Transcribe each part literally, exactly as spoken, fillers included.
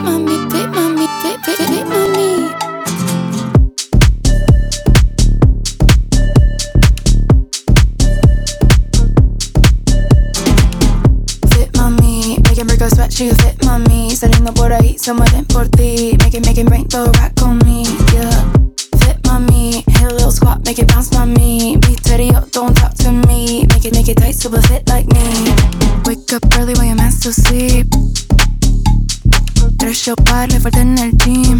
mommy, fit mommy, fit, fit, fit mommy. Fit mommy, make him break a sweat, she a fit mommy. Saliendo por ahí, se mueren por ti. Make it, make it rain, throw a rock on me, yeah. Fit mommy, hit a little squat, make it bounce mommy. Be steady up, don't talk to me. Make it, make it tight, super fit like me. Wake up early while your man still sleep. Tres shot par, le falta en el gym.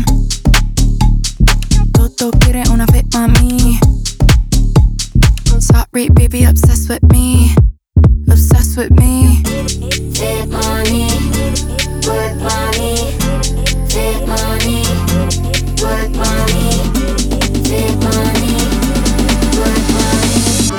Todo quiere una fit mami. Sorry baby, obsessed with me. Obsessed with me. Fit mommy, work mommy. Fit mommy, work mommy. Fit mommy, work mommy.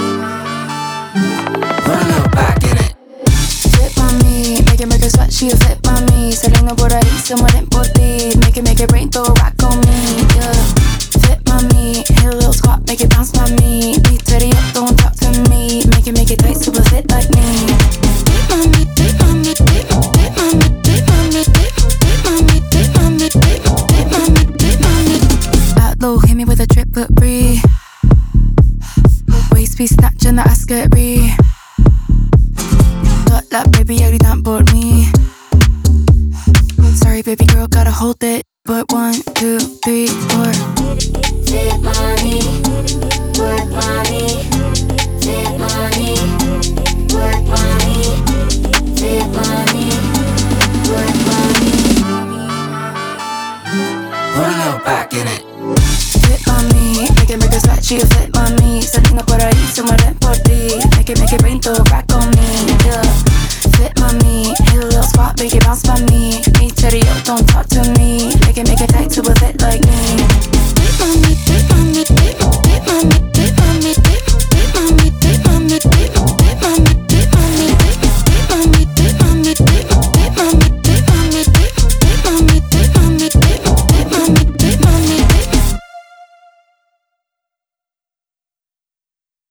Put a little back in it. Fit mommy, make it make it sweat, she a fit mommy. Saliendo por ahí, se mueren por ti. Make it, make it rain, throw a rock on me, yeah. Fit mommy, hit a little squat, make it bounce mommy. Be steady up, don't talk to me. Make it, make it tight, super fit like me. Fit mommy, fit mommy, fit, fit mommy, fit mommy, fit, fit mommy, fit mommy, fit, fit mommy, fit mommy. Out low, hit me with a triple three. Waist be snatching the askery. La baby, ya gritan por mí. Sorry baby girl, gotta hold it. But one, two, three, four. Fit mommy, work mommy. Fit mommy, work mommy. Fit mommy, work mommy. Put a little back in it. Fit mommy, make it make it sweat, she a fit mommy. Saliendo por ahí, se mueren por ti. Make it make it rain, throw a rock on me, yeah. Fit mommy, hit a little squat, make it bounce by me. Be steady up, don't talk to me. Make it make it tight, super fit like me.